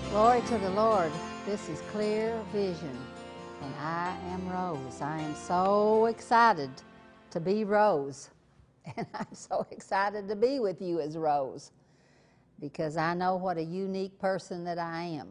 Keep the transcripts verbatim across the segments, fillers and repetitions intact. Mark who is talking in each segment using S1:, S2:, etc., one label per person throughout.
S1: Glory to the Lord. This is Clear Vision, and I am Rose. I am so excited to be Rose, and I'm so excited to be with you as Rose, because I know what a unique person that I am.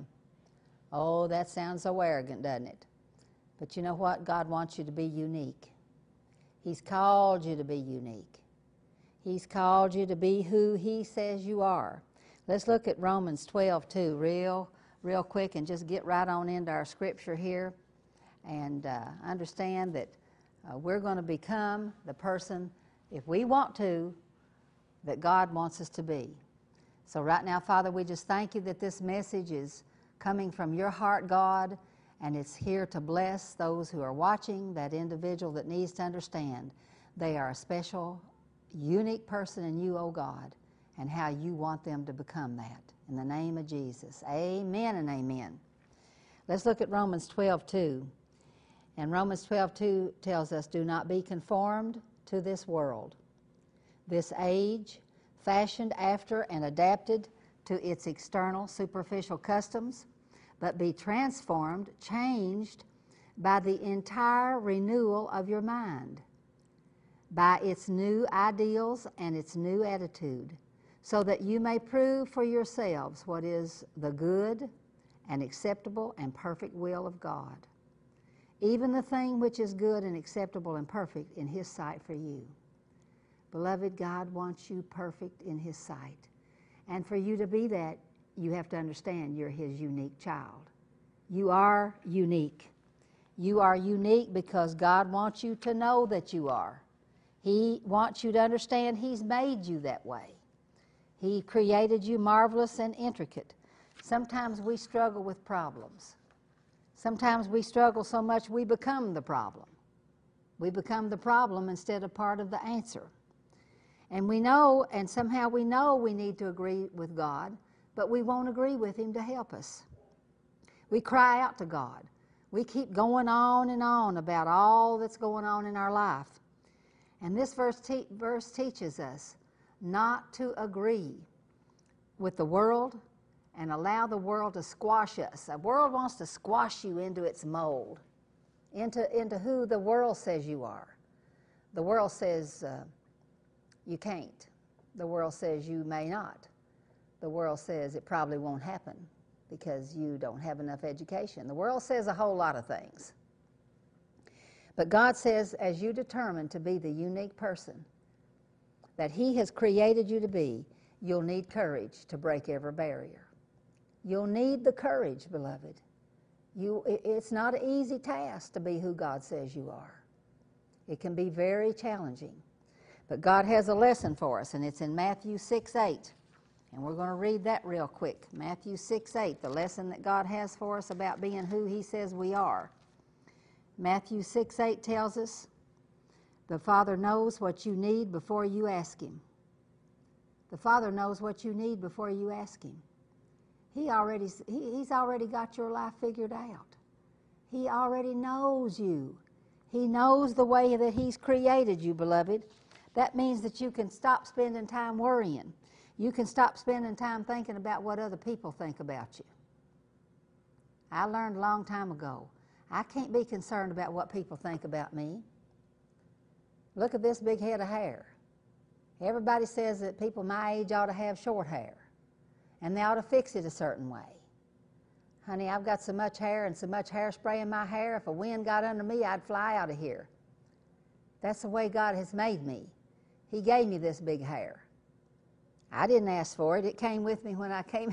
S1: Oh, that sounds so arrogant, doesn't it? But you know what? God wants you to be unique. He's called you to be unique. He's called you to be who He says you are. Let's look at Romans twelve two real, real quick and just get right on into our scripture here and uh, understand that uh, we're going to become the person, if we want to, that God wants us to be. So right now, Father, we just thank you that this message is coming from your heart, God, and it's here to bless those who are watching, that individual that needs to understand they are a special, unique person in you, oh God, and how you want them to become that. In the name of Jesus, amen and amen. Let's look at Romans twelve two. And Romans twelve two tells us, do not be conformed to this world, this age, fashioned after and adapted to its external, superficial customs, but be transformed, changed by the entire renewal of your mind, by its new ideals and its new attitude, so that you may prove for yourselves what is the good and acceptable and perfect will of God, even the thing which is good and acceptable and perfect in His sight for you. Beloved, God wants you perfect in His sight. And for you to be that, you have to understand you're His unique child. You are unique. You are unique because God wants you to know that you are. He wants you to understand He's made you that way. He created you marvelous and intricate. Sometimes we struggle with problems. Sometimes we struggle so much we become the problem. We become the problem instead of part of the answer. And we know, and somehow we know we need to agree with God, but we won't agree with Him to help us. We cry out to God. We keep going on and on about all that's going on in our life. And this verse, te- verse teaches us not to agree with the world and allow the world to squash us. The world wants to squash you into its mold, into, into who the world says you are. The world says uh, you can't. The world says you may not. The world says it probably won't happen because you don't have enough education. The world says a whole lot of things. But God says, as you determine to be the unique person that He has created you to be, you'll need courage to break every barrier. You'll need the courage, beloved. You, it's not an easy task to be who God says you are. It can be very challenging. But God has a lesson for us, and it's in Matthew six eight. And we're going to read that real quick. Matthew six eight, the lesson that God has for us about being who He says we are. Matthew six eight tells us, the Father knows what you need before you ask Him. The Father knows what you need before you ask Him. He already, he, He's already got your life figured out. He already knows you. He knows the way that He's created you, beloved. That means that you can stop spending time worrying. You can stop spending time thinking about what other people think about you. I learned a long time ago, I can't be concerned about what people think about me. Look at this big head of hair. Everybody says that people my age ought to have short hair, and they ought to fix it a certain way. Honey, I've got so much hair and so much hairspray in my hair, if a wind got under me, I'd fly out of here. That's the way God has made me. He gave me this big hair. I didn't ask for it. It came with me when I came,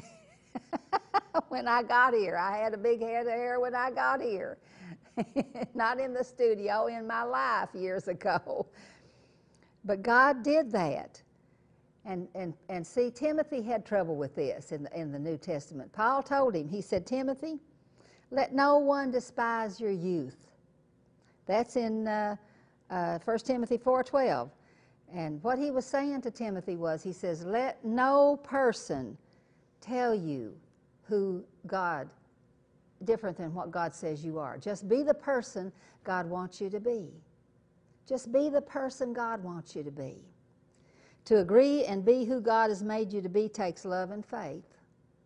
S1: when I got here. I had a big head of hair when I got here. Not in the studio, in my life years ago. But God did that. And, and, and see, Timothy had trouble with this in the, in the New Testament. Paul told him, he said, Timothy, let no one despise your youth. That's in uh, uh, First Timothy four twelve. And what he was saying to Timothy was, he says, let no person tell you who God, different than what God says you are. Just be the person God wants you to be. Just be the person God wants you to be. To agree and be who God has made you to be takes love and faith.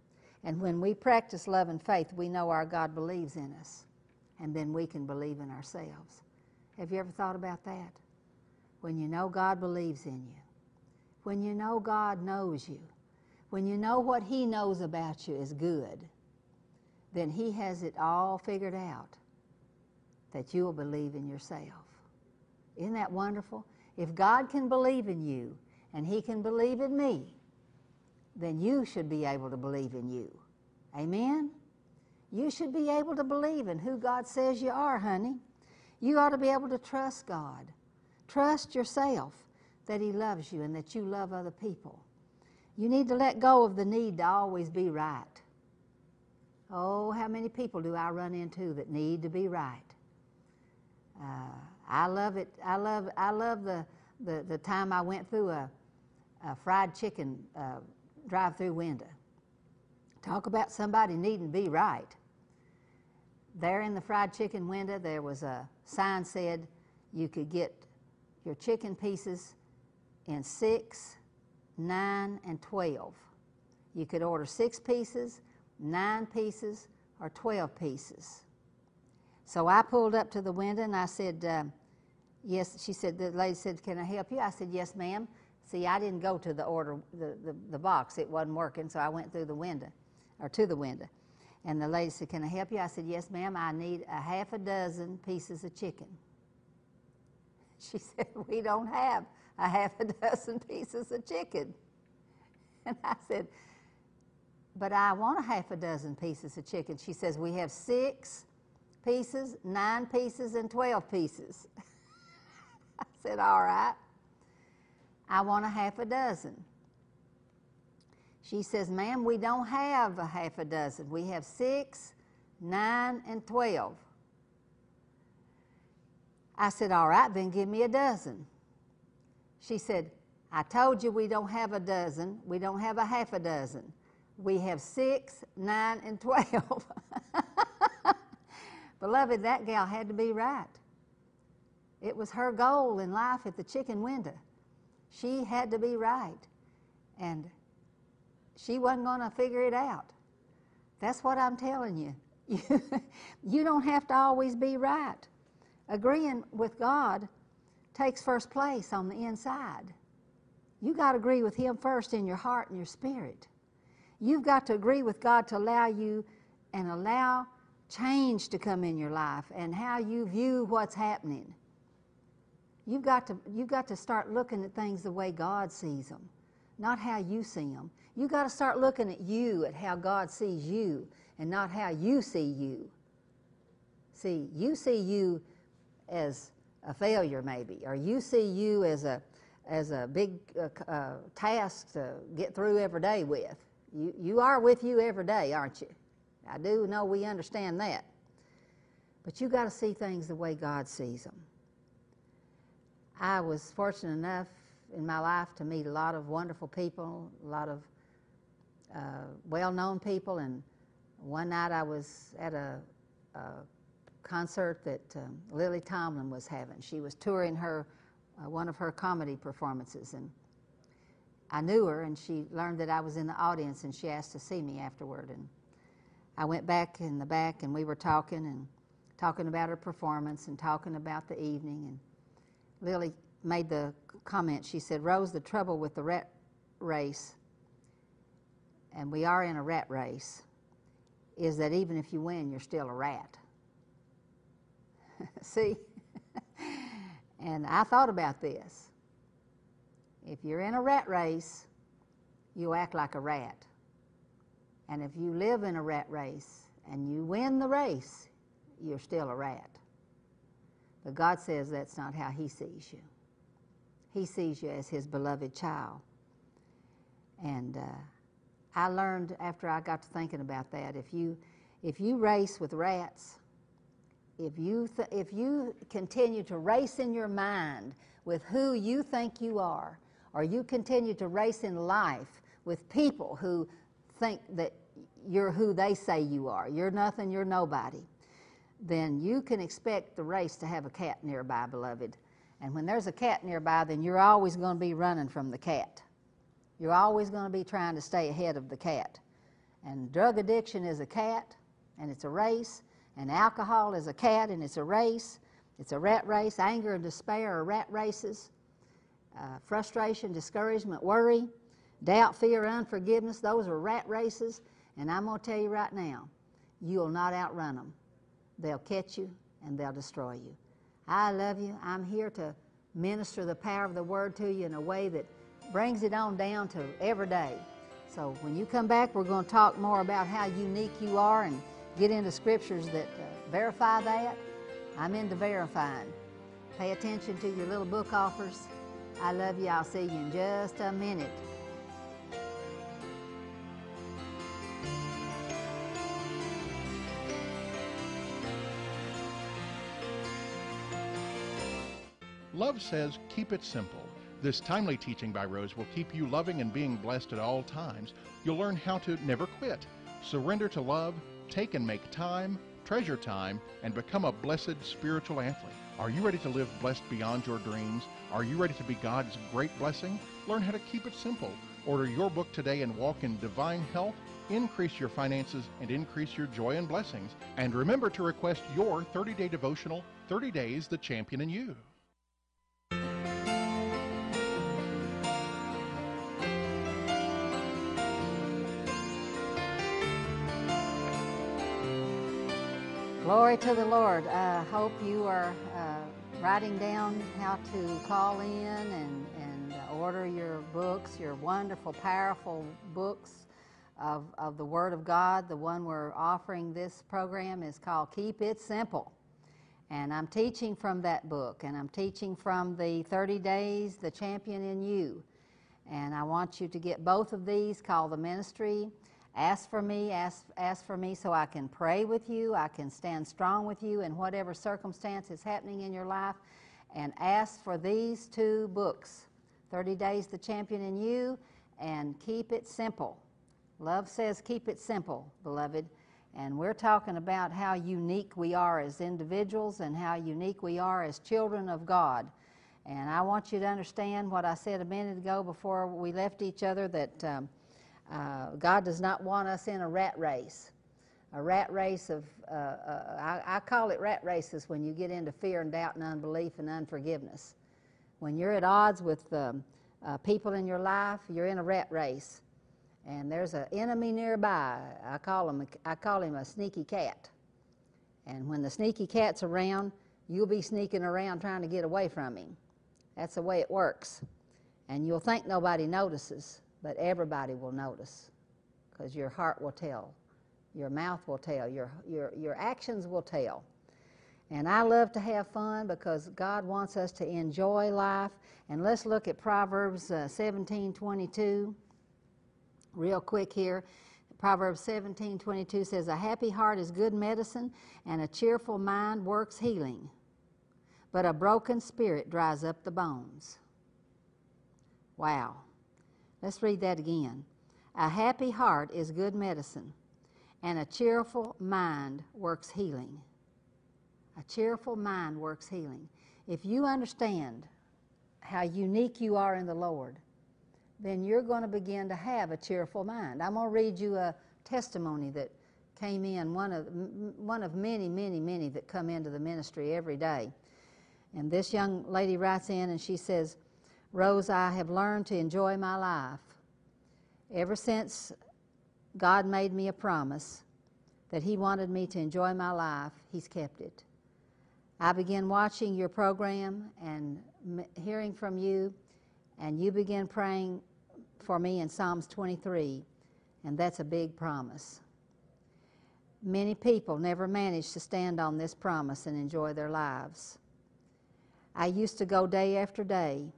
S1: And when we practice love and faith, we know our God believes in us, and then we can believe in ourselves. Have you ever thought about that? When you know God believes in you, when you know God knows you, when you know what He knows about you is good, then He has it all figured out that you'll believe in yourself. Isn't that wonderful? If God can believe in you and He can believe in me, then you should be able to believe in you. Amen? You should be able to believe in who God says you are, honey. You ought to be able to trust God. Trust yourself that He loves you and that you love other people. You need to let go of the need to always be right. Oh, how many people do I run into that need to be right? Uh, I love it. I love. I love the the, the time I went through a, a fried chicken uh, drive-through window. Talk about somebody needing to be right. There in the fried chicken window, there was a sign said you could get your chicken pieces in six, nine, and twelve. You could order six pieces, nine pieces, or twelve pieces. So I pulled up to the window and I said, uh, yes, she said, the lady said, can I help you? I said, yes, ma'am. See, I didn't go to the order, the, the, the box. It wasn't working, so I went through the window, or to the window. And the lady said, can I help you? I said, yes, ma'am. I need a half a dozen pieces of chicken. She said, we don't have a half a dozen pieces of chicken. And I said, but I want a half a dozen pieces of chicken. She says, we have six pieces, nine pieces, and twelve pieces. I said, all right. I want a half a dozen. She says, ma'am, we don't have a half a dozen. We have six, nine, and twelve. I said, all right, then give me a dozen. She said, I told you we don't have a dozen. We don't have a half a dozen. We have six, nine, and twelve. Beloved, that gal had to be right. It was her goal in life at the chicken window. She had to be right. And she wasn't going to figure it out. That's what I'm telling you. You, you don't have to always be right. Agreeing with God takes first place on the inside. You got to agree with Him first in your heart and your spirit. You've got to agree with God to allow you and allow change to come in your life and how you view what's happening. You've got to, you've got to start looking at things the way God sees them, not how you see them. You've got to start looking at you, at how God sees you, and not how you see you. See, you see you as a failure maybe, or you see you as a, as a big uh, uh, task to get through every day with. You, you are with you every day, aren't you? I do know we understand that. But you've got to see things the way God sees them. I was fortunate enough in my life to meet a lot of wonderful people, a lot of uh, well-known people, and one night I was at a, a concert that um, Lily Tomlin was having. She was touring her, uh, one of her comedy performances, and I knew her, and she learned that I was in the audience, and she asked to see me afterward. And I went back in the back, and we were talking and talking about her performance and talking about the evening. And Lily made the comment. She said, Rose, the trouble with the rat race, and we are in a rat race, is that even if you win, you're still a rat. See? And I thought about this. If you're in a rat race, you act like a rat. And if you live in a rat race and you win the race, you're still a rat. But God says that's not how He sees you. He sees you as His beloved child. And uh, I learned after I got to thinking about that, if you, if you race with rats, if you, th- if you continue to race in your mind with who you think you are, or you continue to race in life with people who think that you're who they say you are, you're nothing, you're nobody, then you can expect the race to have a cat nearby, beloved. And when there's a cat nearby, then you're always going to be running from the cat. You're always going to be trying to stay ahead of the cat. And drug addiction is a cat, and it's a race. And alcohol is a cat, and it's a race. It's a rat race. Anger and despair are rat races. Uh, frustration, discouragement, worry, doubt, fear, unforgiveness, those are rat races. And I'm going to tell you right now, you'll not outrun them. They'll catch you, and they'll destroy you. I love you. I'm here to minister the power of the Word to you in a way that brings it on down to every day. So when you come back, we're going to talk more about how unique you are and get into scriptures that uh, verify that. I'm into verifying. Pay attention to your little book offers. I love you. I'll see you in just a minute.
S2: Love says, keep it simple. This timely teaching by Rose will keep you loving and being blessed at all times. You'll learn how to never quit, surrender to love, take and make time, treasure time, and become a blessed spiritual athlete. Are you ready to live blessed beyond your dreams? Are you ready to be God's great blessing? Learn how to keep it simple. Order your book today and walk in divine health, increase your finances, and increase your joy and blessings. And remember to request your thirty-day devotional, thirty days, The Champion in You.
S1: Glory to the Lord. I hope you are uh, writing down how to call in and, and order your books, your wonderful, powerful books of, of the Word of God. The one we're offering this program is called Keep It Simple. And I'm teaching from that book, and I'm teaching from the thirty days, The Champion in You. And I want you to get both of these, called the ministry. Ask for me, ask, ask for me so I can pray with you, I can stand strong with you in whatever circumstance is happening in your life. And ask for these two books, thirty days, The Champion in You, and Keep It Simple. Love says keep it simple, beloved. And we're talking about how unique we are as individuals and how unique we are as children of God. And I want you to understand what I said a minute ago before we left each other, that um, Uh, God does not want us in a rat race. A rat race of, uh, uh, I, I call it rat races when you get into fear and doubt and unbelief and unforgiveness. When you're at odds with um, uh, people in your life, you're in a rat race. And there's an enemy nearby. I call him, I call him a sneaky cat. And when the sneaky cat's around, you'll be sneaking around trying to get away from him. That's the way it works. And you'll think nobody notices, but everybody will notice, because your heart will tell, your mouth will tell, your, your, your actions will tell. And I love to have fun because God wants us to enjoy life. And let's look at Proverbs uh, seventeen twenty-two real quick here. Proverbs seventeen twenty-two says, a happy heart is good medicine, and a cheerful mind works healing. But a broken spirit dries up the bones. Wow. Let's read that again. A happy heart is good medicine, and a cheerful mind works healing. A cheerful mind works healing. If you understand how unique you are in the Lord, then you're going to begin to have a cheerful mind. I'm going to read you a testimony that came in, one of, one of many, many, many that come into the ministry every day. And this young lady writes in and she says, Rose, I have learned to enjoy my life. Ever since God made me a promise that He wanted me to enjoy my life, He's kept it. I began watching your program and m- hearing from you, and you began praying for me in Psalms twenty-three, and that's a big promise. Many people never manage to stand on this promise and enjoy their lives. I used to go day after day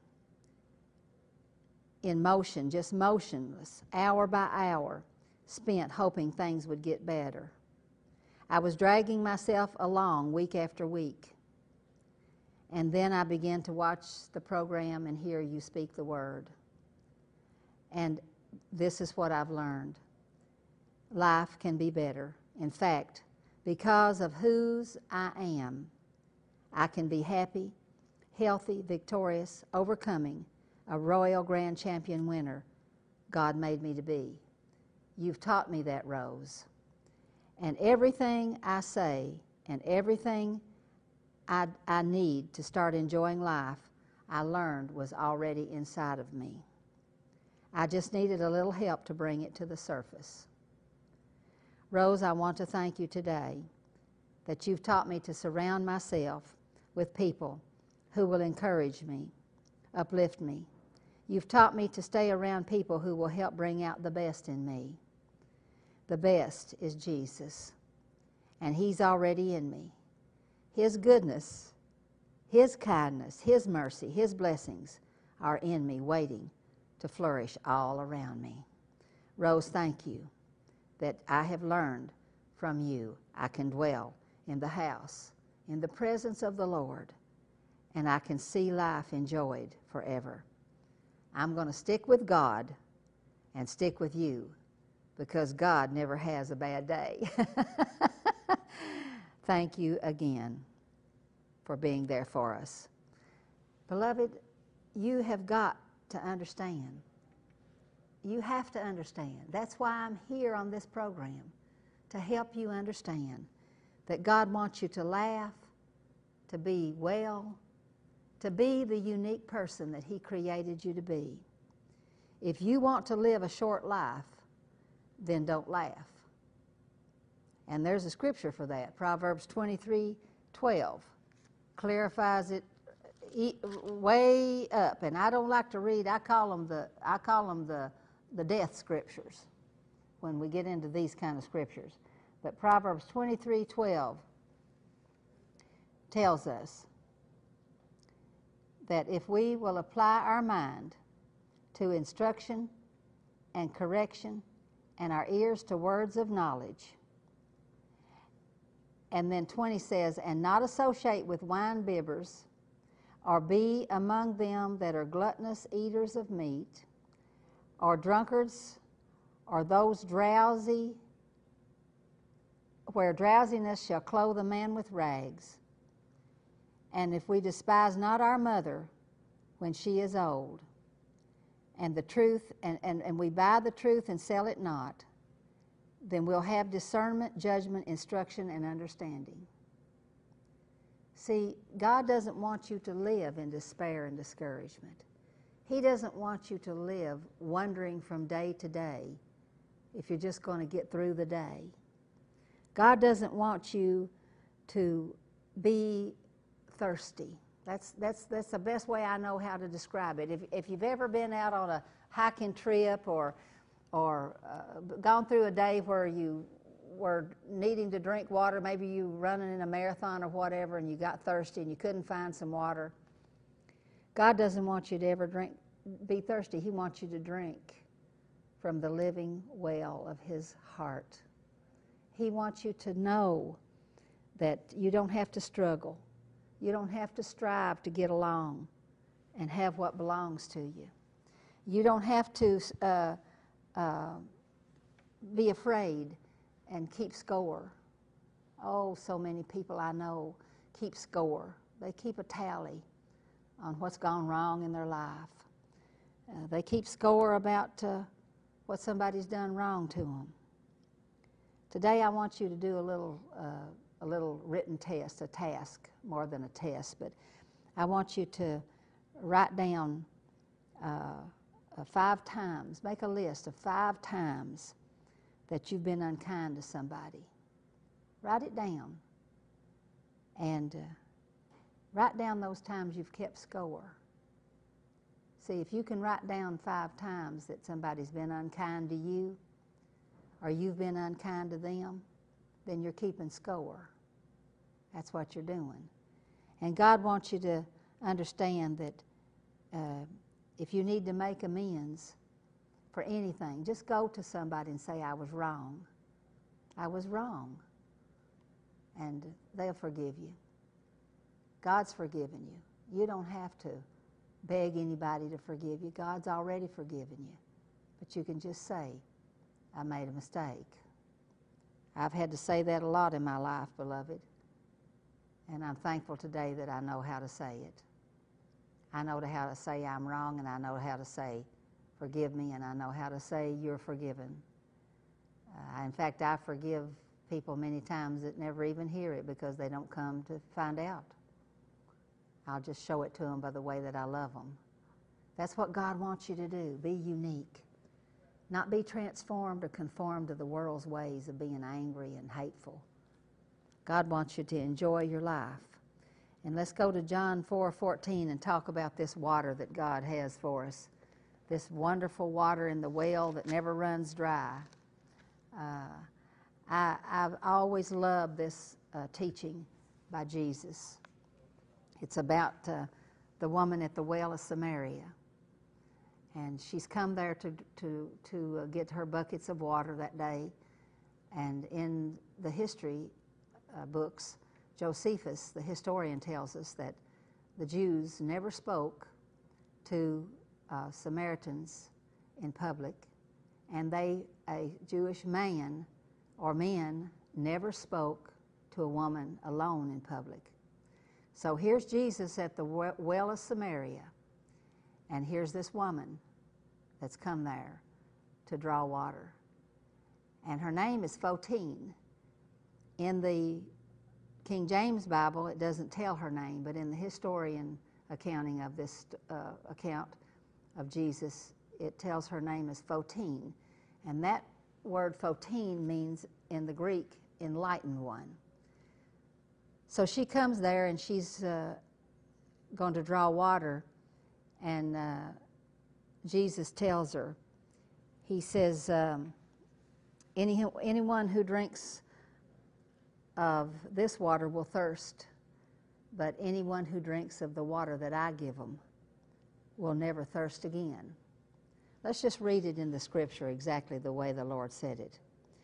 S1: in motion, just motionless, hour by hour, spent hoping things would get better. I was dragging myself along week after week. And then I began to watch the program and hear you speak the word. And this is what I've learned. Life can be better. In fact, because of whose I am, I can be happy, healthy, victorious, overcoming, a royal grand champion winner God made me to be. You've taught me that, Rose. And everything I say and everything I, I need to start enjoying life, I learned was already inside of me. I just needed a little help to bring it to the surface. Rose, I want to thank you today that you've taught me to surround myself with people who will encourage me, uplift me. You've taught me to stay around people who will help bring out the best in me. The best is Jesus, and He's already in me. His goodness, His kindness, His mercy, His blessings are in me, waiting to flourish all around me. Rose, thank you that I have learned from you. I can dwell in the house, in the presence of the Lord, and I can see life enjoyed forever. I'm going to stick with God and stick with you, because God never has a bad day. Thank you again for being there for us. Beloved, you have got to understand. You have to understand. That's why I'm here on this program, to help you understand that God wants you to laugh, to be well, to be the unique person that He created you to be. If you want to live a short life, then don't laugh. And there's a scripture for that. Proverbs twenty-three twelve clarifies it way up. And I don't like to read. I call them the I call them the the death scriptures when we get into these kind of scriptures. But Proverbs twenty-three twelve tells us that if we will apply our mind to instruction and correction, and our ears to words of knowledge. And then twenty says, and not associate with wine bibbers, or be among them that are gluttonous eaters of meat, or drunkards, or those drowsy, where drowsiness shall clothe a man with rags. And if we despise not our mother when she is old, and the truth, and, and, and we buy the truth and sell it not, then we'll have discernment, judgment, instruction, and understanding. See, God doesn't want you to live in despair and discouragement. He doesn't want you to live wondering from day to day if you're just going to get through the day. God doesn't want you to be thirsty. That's, that's, that's the best way I know how to describe it. If, if you've ever been out on a hiking trip or, or uh, gone through a day where you were needing to drink water, maybe you running in a marathon or whatever, and you got thirsty and you couldn't find some water, God doesn't want you to ever drink, be thirsty. He wants you to drink from the living well of His heart. He wants you to know that you don't have to struggle. You don't have to strive to get along and have what belongs to you. You don't have to uh, uh, be afraid and keep score. Oh, so many people I know keep score. They keep a tally on what's gone wrong in their life. Uh, they keep score about uh, what somebody's done wrong to them. Today I want you to do a little uh, a little written test, a task more than a test, but I want you to write down uh, uh, five times, make a list of five times that you've been unkind to somebody. Write it down, and uh, write down those times you've kept score. See, if you can write down five times that somebody's been unkind to you, or you've been unkind to them, then you're keeping score. That's what you're doing. And God wants you to understand that uh, if you need to make amends for anything, just go to somebody and say, I was wrong. I was wrong. And they'll forgive you. God's forgiven you. You don't have to beg anybody to forgive you. God's already forgiven you. But you can just say, I made a mistake. I've had to say that a lot in my life, beloved. And I'm thankful today that I know how to say it. I know how to say I'm wrong, and I know how to say forgive me, and I know how to say you're forgiven. Uh, in fact, I forgive people many times that never even hear it because they don't come to find out. I'll just show it to them by the way that I love them. That's what God wants you to do. Be unique. Not be transformed or conformed to the world's ways of being angry and hateful. God wants you to enjoy your life. And let's go to John four fourteen and talk about this water that God has for us. This wonderful water in the well that never runs dry. Uh, I, I've always loved this uh, teaching by Jesus. It's about uh, the woman at the well of Samaria. And she's come there to, to, to uh, get her buckets of water that day. And in the history uh, books, Josephus, the historian, tells us that the Jews never spoke to uh, Samaritans in public, and they, a Jewish man or men, never spoke to a woman alone in public. So here's Jesus at the well of Samaria, and here's this woman that's come there to draw water. And her name is Photine. In the King James Bible, it doesn't tell her name, but in the historian accounting of this uh, account of Jesus, it tells her name is Photine. And that word Photine means, in the Greek, enlightened one. So she comes there and she's uh, going to draw water, and uh, Jesus tells her, he says, um, Any, anyone who drinks of this water will thirst, but anyone who drinks of the water that I give them will never thirst again. Let's just read it in the scripture exactly the way the Lord said it.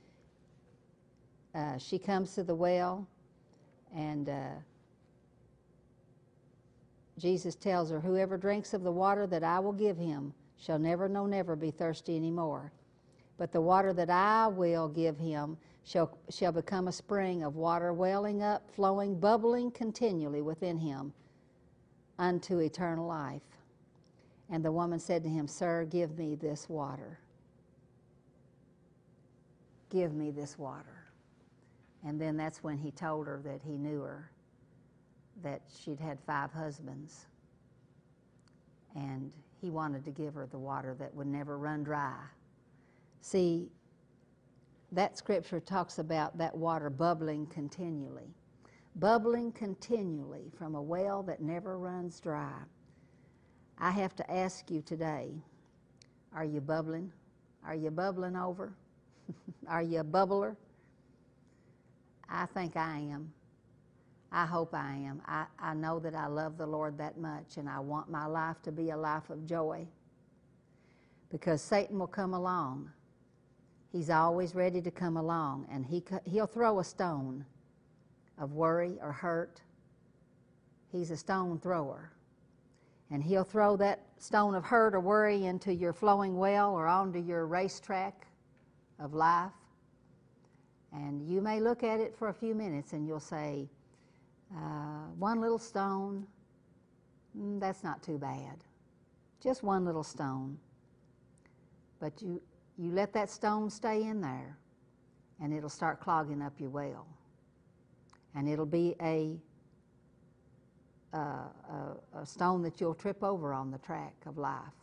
S1: Uh, she comes to the well, and uh, Jesus tells her, whoever drinks of the water that I will give him shall never, no, never be thirsty anymore. But the water that I will give him shall, shall become a spring of water welling up, flowing, bubbling continually within him unto eternal life. And the woman said to him, Sir, give me this water. Give me this water. And then that's when he told her that he knew her, that she'd had five husbands. And he wanted to give her the water that would never run dry. See, that scripture talks about that water bubbling continually. Bubbling continually from a well that never runs dry. I have to ask you today, are you bubbling? Are you bubbling over? Are you a bubbler? I think I am. I hope I am. I, I know that I love the Lord that much, and I want my life to be a life of joy. Because Satan will come along. He's always ready to come along, and he, he'll throw a stone of worry or hurt. He's a stone thrower. And he'll throw that stone of hurt or worry into your flowing well or onto your racetrack of life. And you may look at it for a few minutes and you'll say, uh, one little stone, mm, that's not too bad. Just one little stone. But you, you let that stone stay in there, and it'll start clogging up your well. And it'll be a Uh, a, a stone that you'll trip over on the track of life.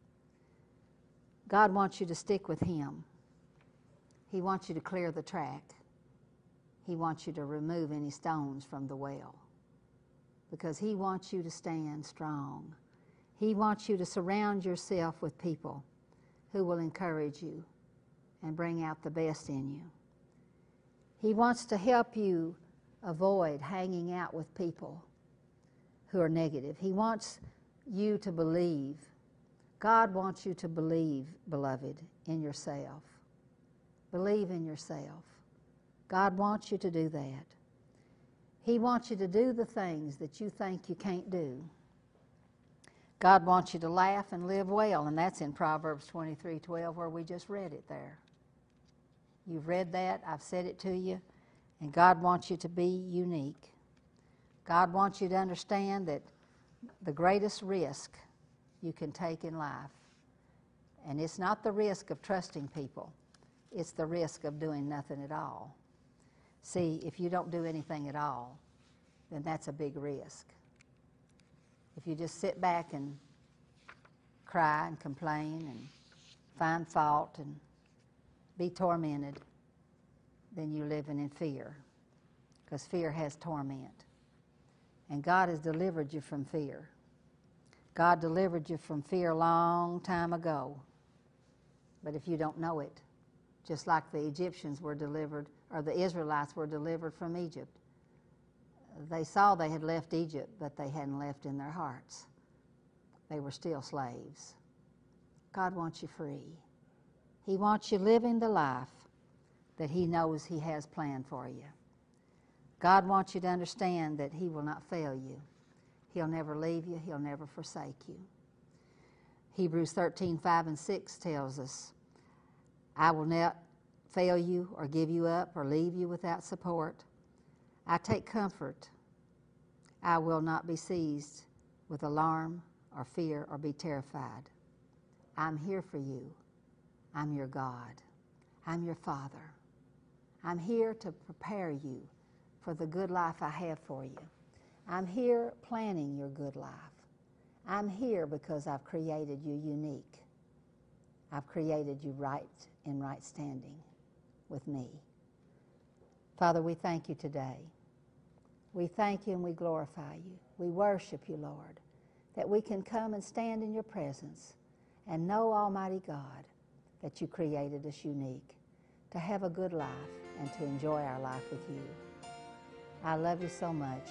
S1: God wants you to stick with him. He wants you to clear the track. He wants you to remove any stones from the well, because he wants you to stand strong. He wants you to surround yourself with people who will encourage you and bring out the best in you. He wants to help you avoid hanging out with people who are negative. He wants you to believe. God wants you to believe, beloved, in yourself. Believe in yourself. God wants you to do that. He wants you to do the things that you think you can't do. God wants you to laugh and live well, and that's in Proverbs twenty-three twelve, where we just read it there. You've read that, I've said it to you, and God wants you to be unique. God wants you to understand that the greatest risk you can take in life, and it's not the risk of trusting people, It's the risk of doing nothing at all. See, if you don't do anything at all, then that's a big risk. If you just sit back and cry and complain and find fault and be tormented, then you're living in fear, because fear has torment. And God has delivered you from fear. God delivered you from fear a long time ago. But if you don't know it, just like the Egyptians were delivered, or the Israelites were delivered from Egypt, they saw they had left Egypt, but they hadn't left in their hearts. They were still slaves. God wants you free. He wants you living the life that He knows He has planned for you. God wants you to understand that He will not fail you. He'll never leave you. He'll never forsake you. Hebrews thirteen, five and six tells us, I will not fail you or give you up or leave you without support. I take comfort. I will not be seized with alarm or fear or be terrified. I'm here for you. I'm your God. I'm your Father. I'm here to prepare you for the good life I have for you. I'm here planning your good life. I'm here because I've created you unique. I've created you right in right standing with me. Father, we thank you today. We thank you and we glorify you. We worship you, Lord, that we can come and stand in your presence and know, Almighty God, that you created us unique to have a good life and to enjoy our life with you. I love you so much.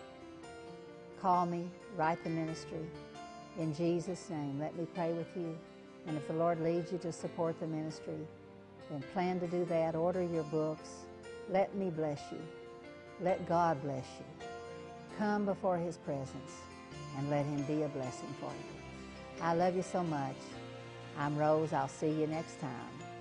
S1: Call me, write the ministry. In Jesus' name, let me pray with you. And if the Lord leads you to support the ministry, then plan to do that. Order your books. Let me bless you. Let God bless you. Come before His presence and let Him be a blessing for you. I love you so much. I'm Rose. I'll see you next time.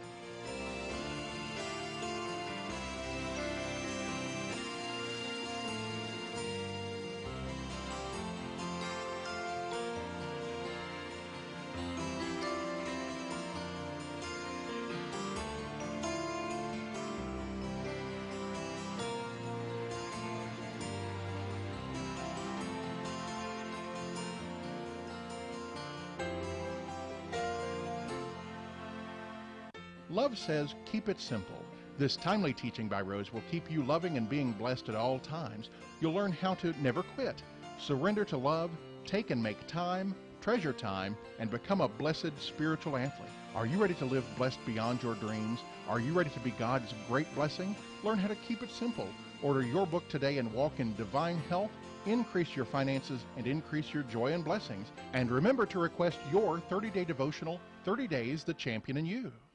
S2: Love says, keep it simple. This timely teaching by Rose will keep you loving and being blessed at all times. You'll learn how to never quit, surrender to love, take and make time, treasure time, and become a blessed spiritual athlete. Are you ready to live blessed beyond your dreams? Are you ready to be God's great blessing? Learn how to keep it simple. Order your book today and walk in divine health, increase your finances, and increase your joy and blessings. And remember to request your thirty-day devotional, thirty days, The Champion in You.